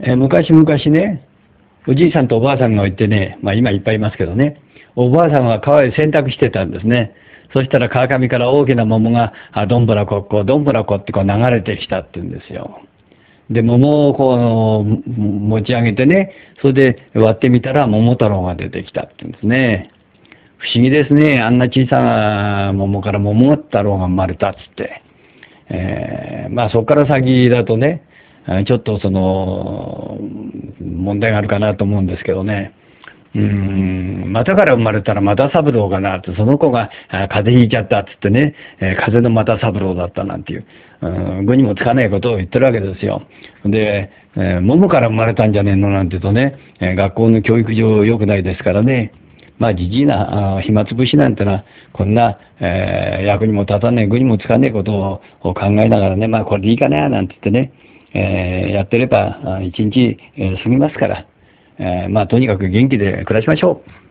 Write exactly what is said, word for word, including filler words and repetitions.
えー昔々ね、おじいさんとおばあさんがいてね、まあ今いっぱいいますけどね、おばあさんは川へ洗濯してたんですね。そしたら川上から大きな桃が、あ、どんぶらこっこ、どんぶらこってこう流れてきたって言うんですよ。で、桃をこう、持ち上げてね、それで割ってみたら桃太郎が出てきたって言うんですね。不思議ですね。あんな小さな桃から桃太郎が生まれたっつって。えー、まあそこから先だとね、ちょっとその、問題があるかなと思うんですけどね。うーん、又から生まれたら又三郎かなって、その子があ風邪ひいちゃったっつってね、えー風の又三郎だったなんていう、うん、具にもつかないことを言ってるわけですよ。で、えー桃から生まれたんじゃねえのなんて言うとね、えー学校の教育上良くないですからね。まあ、じじいな、あ暇つぶしなんてのは、こんな、えー役にも立たねえ、具にもつかねえことをを考えながらね、まあ、これでいいかな、なんて言ってね、えーやってれば、あ一日、えー過ぎますから、えーまあ、とにかく元気で暮らしましょう。